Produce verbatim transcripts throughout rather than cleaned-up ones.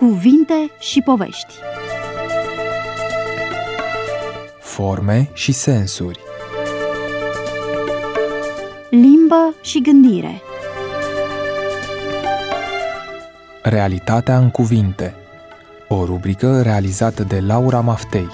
Cuvinte și povești. Forme și sensuri. Limbă și gândire. Realitatea în cuvinte. O rubrică realizată de Laura Maftei.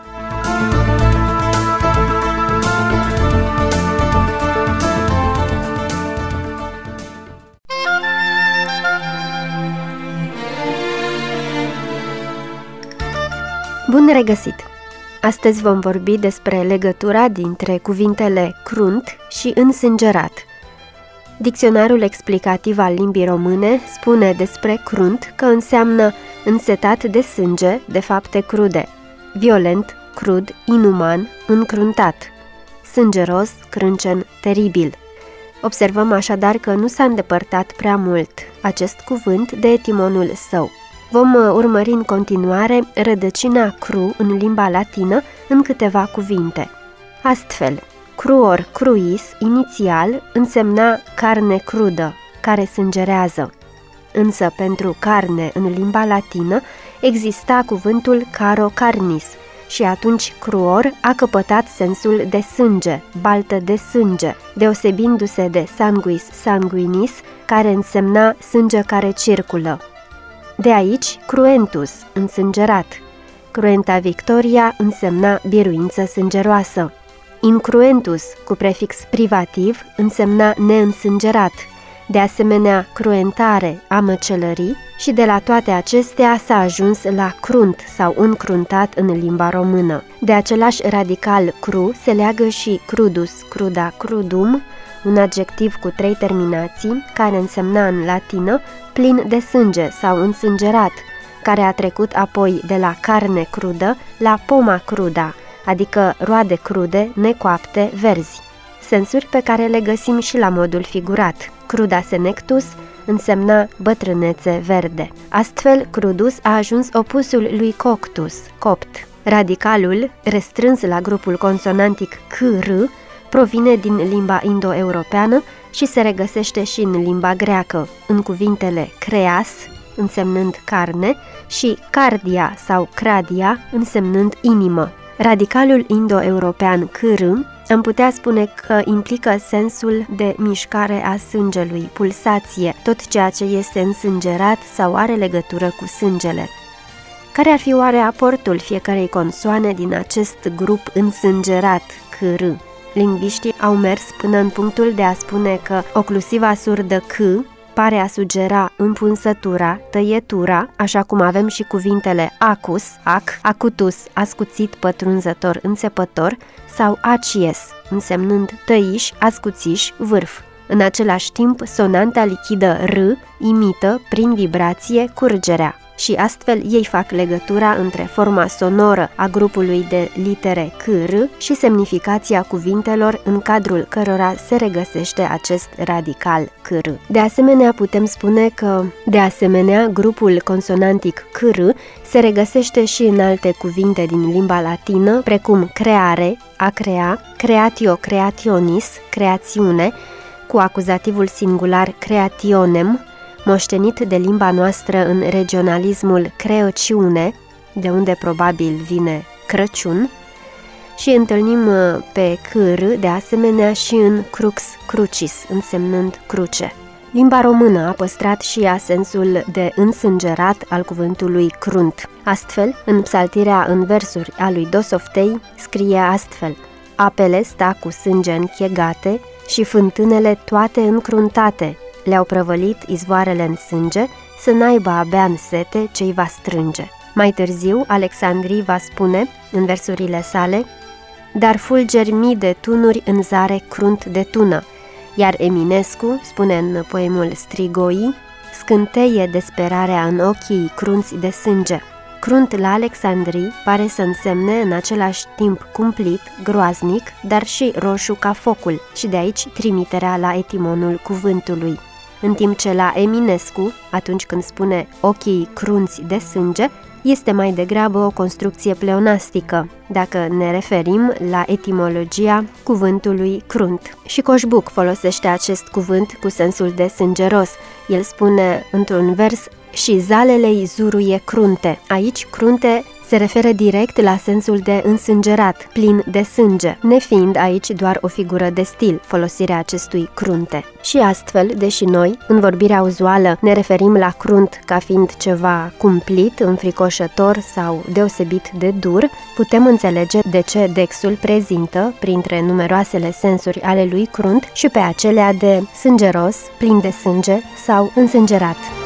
Bun regăsit! Astăzi vom vorbi despre legătura dintre cuvintele crunt și însângerat. Dicționarul explicativ al limbii române spune despre crunt că înseamnă însetat de sânge, de fapte crude, violent, crud, inuman, încruntat, sângeros, crâncen, teribil. Observăm așadar că nu s-a îndepărtat prea mult acest cuvânt de etimonul său. Vom urmări în continuare rădăcina cru în limba latină în câteva cuvinte. Astfel, cruor cruis, inițial, însemna carne crudă, care sângerează. Însă pentru carne în limba latină exista cuvântul caro carnis și atunci cruor a căpătat sensul de sânge, baltă de sânge, deosebindu-se de sanguis sanguinis, care însemna sânge care circulă. De aici, cruentus, însângerat. Cruenta Victoria însemna biruință sângeroasă. Incruentus, cu prefix privativ, însemna neînsângerat. De asemenea, cruentare, a măcelării, și de la toate acestea s-a ajuns la crunt sau încruntat în limba română. De același radical cru se leagă și crudus, cruda, crudum, un adjectiv cu trei terminații, care însemna în latină plin de sânge sau însângerat, care a trecut apoi de la carne crudă la poma cruda, adică roade crude, necoapte, verzi. Sensuri pe care le găsim și la modul figurat. Cruda senectus însemna bătrânețe verde. Astfel, crudus a ajuns opusul lui coctus, copt. Radicalul, restrâns la grupul consonantic c-r, provine din limba indo-europeană și se regăsește și în limba greacă, în cuvintele creas, însemnând carne, și cardia sau cradia, însemnând inimă. Radicalul indo-european c-r am putea spune că implică sensul de mișcare a sângelui, pulsație, tot ceea ce este însângerat sau are legătură cu sângele. Care ar fi oare aportul fiecărei consoane din acest grup însângerat c-r? Lingviștii au mers până în punctul de a spune că oclusiva surdă c pare a sugera împunsătura, tăietura, așa cum avem și cuvintele acus, ac, acutus, ascuțit, pătrunzător, înțepător, sau acies, însemnând tăiș, ascuțiș, vârf. În același timp, sonanta lichidă r imită, prin vibrație, curgerea. Și astfel ei fac legătura între forma sonoră a grupului de litere c-r și semnificația cuvintelor în cadrul cărora se regăsește acest radical c-r. De asemenea, putem spune că, de asemenea, grupul consonantic c-r se regăsește și în alte cuvinte din limba latină, precum creare, a crea, creatio creationis, creațiune, cu acuzativul singular creationem, moștenit de limba noastră în regionalismul creociune, de unde probabil vine Crăciun, și întâlnim pe c-r de asemenea și în crux crucis, însemnând cruce. Limba română a păstrat și ea sensul de însângerat al cuvântului crunt. Astfel, în psaltirea în versuri a lui Dosoftei scrie astfel: apele sta cu sânge închegate și fântânele toate încruntate, le-au prăvălit izvoarele în sânge, să n-aibă abia în sete ce-i va strânge. Mai târziu, Alexandrii va spune, în versurile sale, dar fulgeri mii de tunuri în zare crunt de tună, iar Eminescu spune în poemul Strigoi, scânteie desperarea în ochii crunți de sânge. Crunt la Alexandrii pare să însemne în același timp cumplit, groaznic, dar și roșu ca focul, și de aici trimiterea la etimonul cuvântului. În timp ce la Eminescu, atunci când spune ochii crunți de sânge, este mai degrabă o construcție pleonastică, dacă ne referim la etimologia cuvântului crunt. Și Coșbuc folosește acest cuvânt cu sensul de sângeros. El spune într-un vers: și zalele-i zuruie crunte. Aici crunte se referă direct la sensul de însângerat, plin de sânge, nefiind aici doar o figură de stil, folosirea acestui crunte. Și astfel, deși noi, în vorbirea uzuală, ne referim la crunt ca fiind ceva cumplit, înfricoșător sau deosebit de dur, putem înțelege de ce Dexul prezintă, printre numeroasele sensuri ale lui crunt, și pe acelea de sângeros, plin de sânge sau însângerat.